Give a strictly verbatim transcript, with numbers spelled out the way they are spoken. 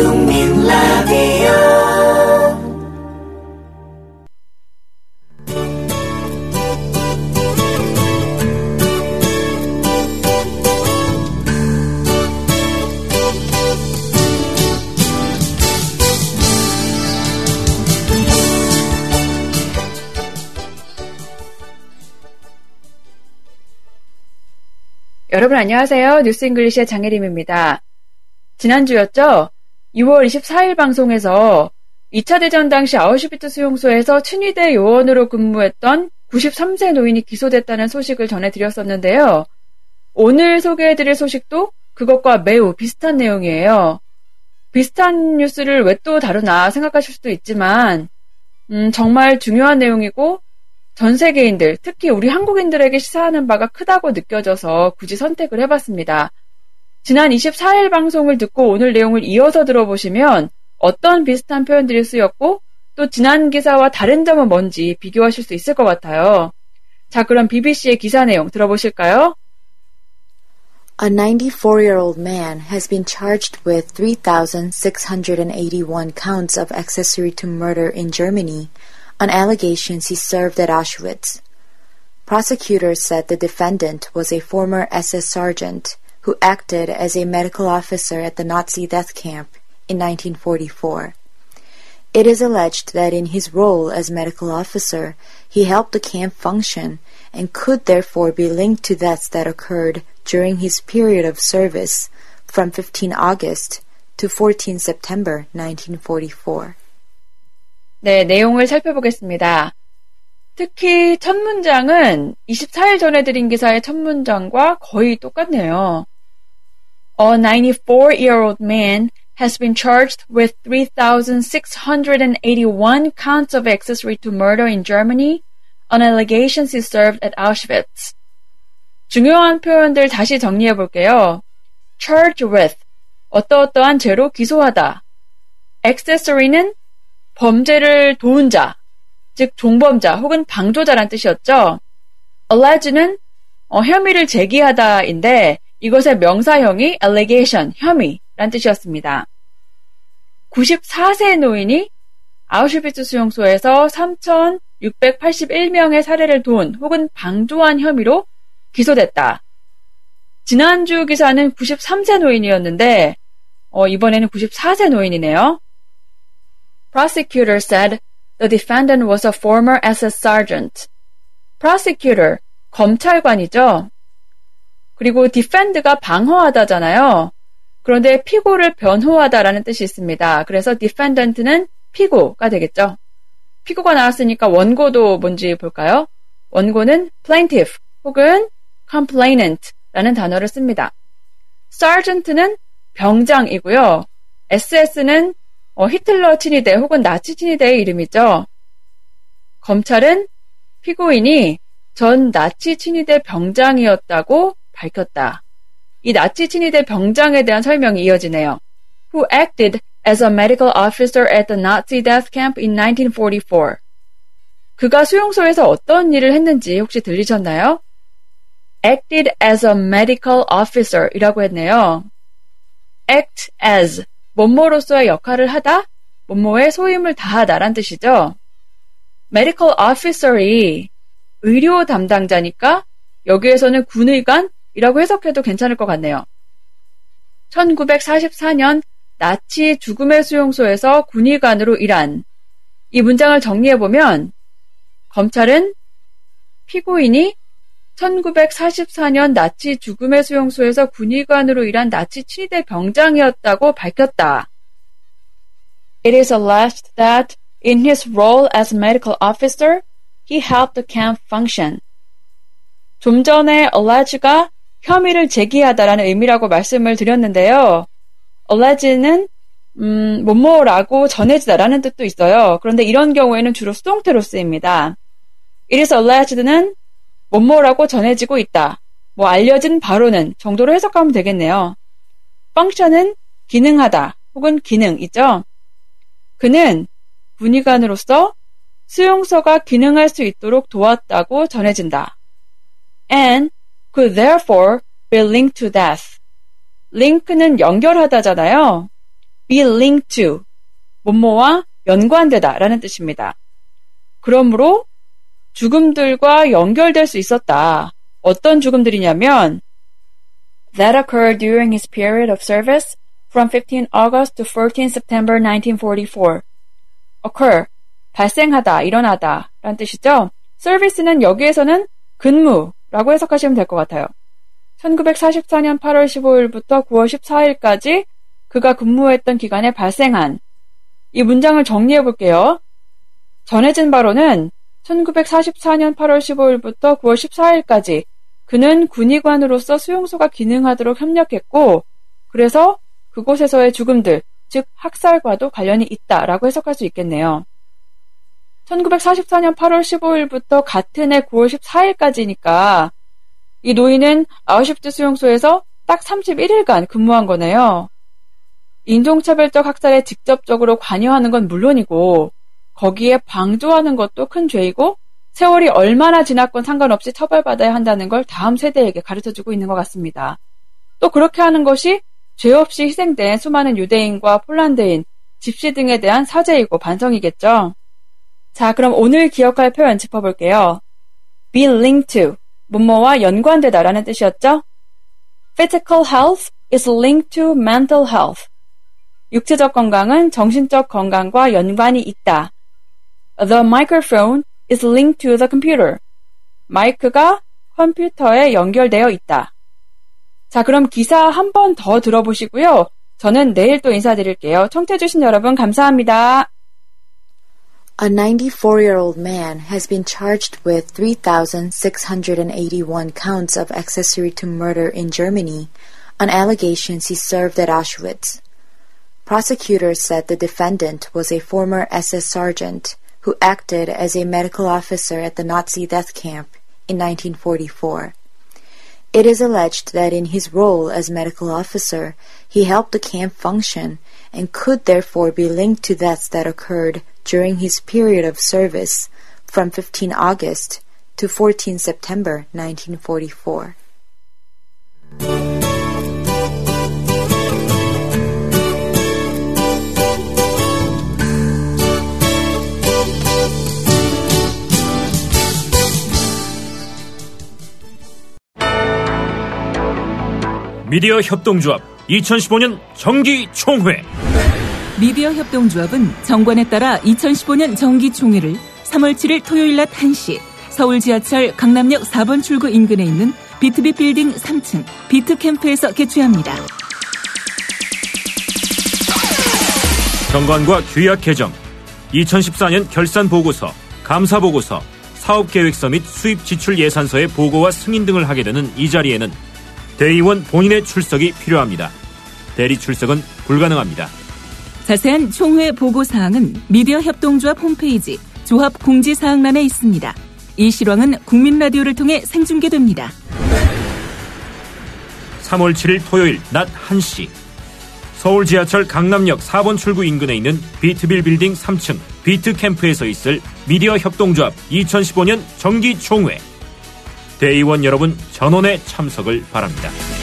국민 라디오 여러분 안녕하세요. 뉴스잉글리시의 장혜림입니다. 지난주였죠? 유월 이십사일 방송에서 이 차 대전 당시 아우슈비츠 수용소에서 친위대 요원으로 근무했던 구십삼 세 노인이 기소됐다는 소식을 전해드렸었는데요. 오늘 소개해드릴 소식도 그것과 매우 비슷한 내용이에요. 비슷한 뉴스를 왜 또 다루나 생각하실 수도 있지만 음, 정말 중요한 내용이고 전 세계인들, 특히 우리 한국인들에게 시사하는 바가 크다고 느껴져서 굳이 선택을 해봤습니다. 지난 이십사일 방송을 듣고 오늘 내용을 이어서 들어보시면 어떤 비슷한 표현들이 쓰였고 또 지난 기사와 다른 점은 뭔지 비교하실 수 있을 것 같아요. 자, 그럼 비비씨의 기사 내용 들어보실까요? A ninety-four-year-old man has been charged with three thousand six hundred eighty-one counts of accessory to murder in Germany on allegations he served at Auschwitz. Prosecutors said the defendant was a former S S sergeant who acted as a medical officer at the Nazi death camp in nineteen forty-four. It is alleged that in his role as medical officer, he helped the camp function and could therefore be linked to deaths that occurred during his period of service from fifteenth August to fourteenth September nineteen forty-four. 네, 내용을 살펴보겠습니다. 특히 첫 문장은 이십사일 전해드린 기사의 첫 문장과 거의 똑같네요. A ninety-four-year-old man has been charged with three thousand six hundred eighty-one counts of accessory to murder in Germany on allegations he served at Auschwitz. 중요한 표현들 다시 정리해 볼게요. charge with, 어떠어떠한 죄로 기소하다. accessory는 범죄를 도운 자, 즉 종범자 혹은 방조자란 뜻이었죠. alleged는 어, 혐의를 제기하다인데 이것의 명사형이 allegation, 혐의란 뜻이었습니다. 구십사 세 노인이 아우슈비츠 수용소에서 삼천육백팔십일 명의 살해를 도운 혹은 방조한 혐의로 기소됐다. 지난주 기사는 구십삼 세 노인이었는데 어, 이번에는 구십사 세 노인이네요. Prosecutor said the defendant was a former S S sergeant. Prosecutor, 검찰관이죠. 그리고 defend가 방어하다잖아요. 그런데 피고를 변호하다라는 뜻이 있습니다. 그래서 defendant는 피고가 되겠죠. 피고가 나왔으니까 원고도 뭔지 볼까요? 원고는 plaintiff 혹은 complainant라는 단어를 씁니다. sergeant는 병장이고요. 에스에스는 어, 히틀러 친위대 혹은 나치 친위대의 이름이죠. 검찰은 피고인이 전 나치 친위대 병장이었다고 밝혔다. 이 나치 친위대 병장에 대한 설명이 이어지네요. Who acted as a medical officer at the Nazi death camp in nineteen forty-four. 그가 수용소에서 어떤 일을 했는지 혹시 들리셨나요? Acted as a medical officer 이라고 했네요. Act as, 뭐뭐로서의 역할을 하다, 뭐뭐의 소임을 다하다 란 뜻이죠. medical officer이 의료 담당자니까 여기에서는 군의관이라고 해석해도 괜찮을 것 같네요. 천구백사십사년 나치 죽음의 수용소에서 군의관으로 일한 이 문장을 정리해보면 검찰은 피고인이 천구백사십사년 나치 죽음의 수용소에서 군의관으로 일한 나치 친위대 병장이었다고 밝혔다. It is alleged that in his role as medical officer, he helped the camp function. 좀 전에 alleged가 혐의를 제기하다라는 의미라고 말씀을 드렸는데요. alleged는 음, 뭐뭐라고 전해지다라는 뜻도 있어요. 그런데 이런 경우에는 주로 수동태로 쓰입니다. It is alleged는 뭐뭐라고 전해지고 있다. 뭐 알려진 바로는 정도로 해석하면 되겠네요. function은 기능하다 혹은 기능이죠. 그는 군의관으로서 수용소가 기능할 수 있도록 도왔다고 전해진다. And could therefore be linked to death. link는 연결하다잖아요. be linked to, 뭐뭐와 연관되다 라는 뜻입니다. 그러므로 죽음들과 연결될 수 있었다. 어떤 죽음들이냐면 that occurred during his period of service from fifteenth August to fourteenth September nineteen forty-four. occur, 발생하다, 일어나다 라는 뜻이죠. 서비스는 여기에서는 근무라고 해석하시면 될 것 같아요. 천구백사십사년 팔월 십오일부터 구월 십사일까지 그가 근무했던 기간에 발생한, 이 문장을 정리해 볼게요. 전해진 바로는 천구백사십사년 팔월 십오일부터 구월 십사일까지 그는 군의관으로서 수용소가 기능하도록 협력했고, 그래서 그곳에서의 죽음들, 즉 학살과도 관련이 있다라고 해석할 수 있겠네요. 천구백사십사년 팔월 십오일부터 같은 해 구월 십사일까지니까 이 노인은 아우슈비츠 수용소에서 딱 삼십일일간 근무한 거네요. 인종차별적 학살에 직접적으로 관여하는 건 물론이고 거기에 방조하는 것도 큰 죄이고 세월이 얼마나 지났건 상관없이 처벌받아야 한다는 걸 다음 세대에게 가르쳐주고 있는 것 같습니다. 또 그렇게 하는 것이 죄 없이 희생된 수많은 유대인과 폴란드인, 집시 등에 대한 사죄이고 반성이겠죠. 자, 그럼 오늘 기억할 표현 짚어볼게요. be linked to, 뭐뭐와 연관되다 라는 뜻이었죠. Physical health is linked to mental health. 육체적 건강은 정신적 건강과 연관이 있다. The microphone is linked to the computer. 마이크가 컴퓨터에 연결되어 있다. 자, 그럼 기사 한 번 더 들어보시고요. 저는 내일 또 인사드릴게요. 청취해주신 여러분 감사합니다. A ninety-four-year-old man has been charged with three thousand six hundred eighty-one counts of accessory to murder in Germany on allegations he served at Auschwitz. Prosecutors said the defendant was a former S S sergeant who acted as a medical officer at the Nazi death camp in nineteen forty-four. It is alleged that in his role as medical officer, he helped the camp function and could therefore be linked to deaths that occurred during his period of service from fifteenth August to fourteenth September nineteen forty-four. 미디어 협동조합 이천십오년 정기총회. 미디어 협동조합은 정관에 따라 이천십오년 정기총회를 삼월 칠일 토요일 낮 한 시 서울 지하철 강남역 사 번 출구 인근에 있는 비투비 빌딩 삼 층 비트캠프에서 개최합니다. 정관과 규약 개정, 이천십사년 결산보고서, 감사보고서, 사업계획서 및 수입지출예산서의 보고와 승인 등을 하게 되는 이 자리에는 대의원 본인의 출석이 필요합니다. 대리 출석은 불가능합니다. 자세한 총회 보고사항은 미디어 협동조합 홈페이지 조합 공지사항란에 있습니다. 이 실황은 국민라디오를 통해 생중계됩니다. 삼월 칠일 토요일 낮 한 시 서울 지하철 강남역 사 번 출구 인근에 있는 비트빌 빌딩 삼 층 비트캠프에서 있을 미디어 협동조합 이천십오년 정기총회. 대의원 여러분 전원의 참석을 바랍니다.